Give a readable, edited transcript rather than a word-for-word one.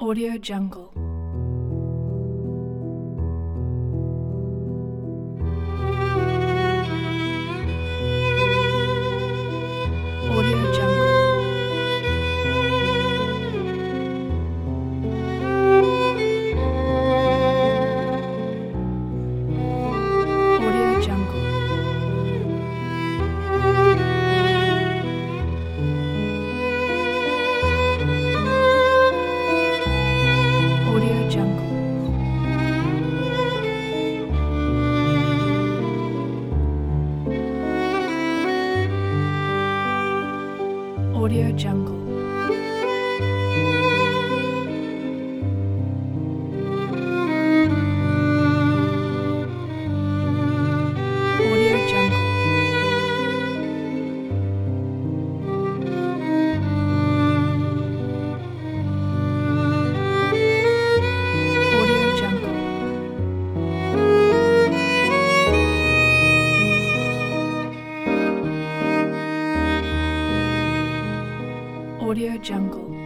Audio Jungle. Audio Jungle. Audio Jungle. Audio Jungle. Audio Jungle. Audio Jungle. Audio Jungle. Audio Jungle.